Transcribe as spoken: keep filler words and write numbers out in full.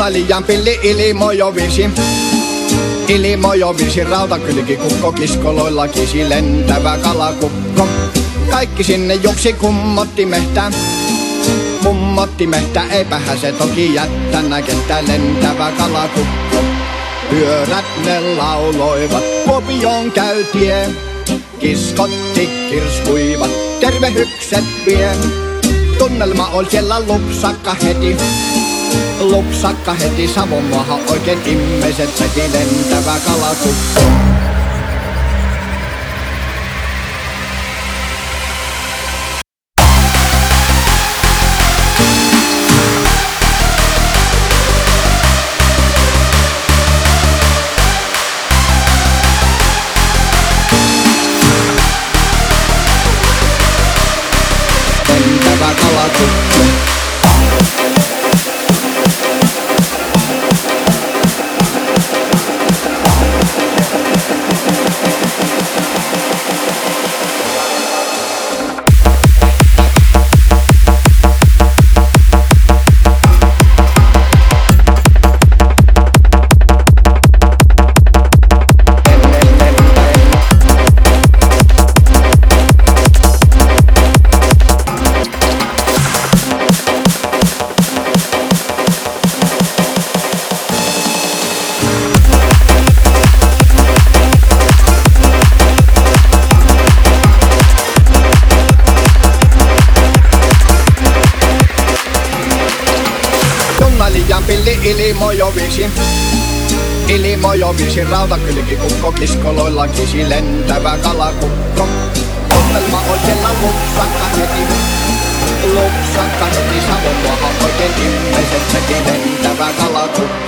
Jonna liian pilli ilmojovisi. Ilmojovisi rautakylki kukko kiskoloilla kisi lentävä kalakukko. Kaikki sinne juoksi kummotti mehtään. Kummotti mehtää, eipähän se toki jättänä kenttä lentävä kalakukko. Pyörät ne lauloivat, Kuopioon käytien. Kiskotti kirskuivat, tervehykset vien. Tunnelma oli siellä lupsakka heti. Lupsakka heti, Savonmaahan oikein ihmiset veti lentävä kalakukko. Lentävä kalakukko. Liian pilli ilmojovisi. Ilmojovisi rautakylki kukko kiskoloilla kisi lentävä kalakukko. Tunnelma oli siellä lupsakka heti. Lupsakka heti, Savonmaahan oikein ihmiset veti lentävä kalakukko.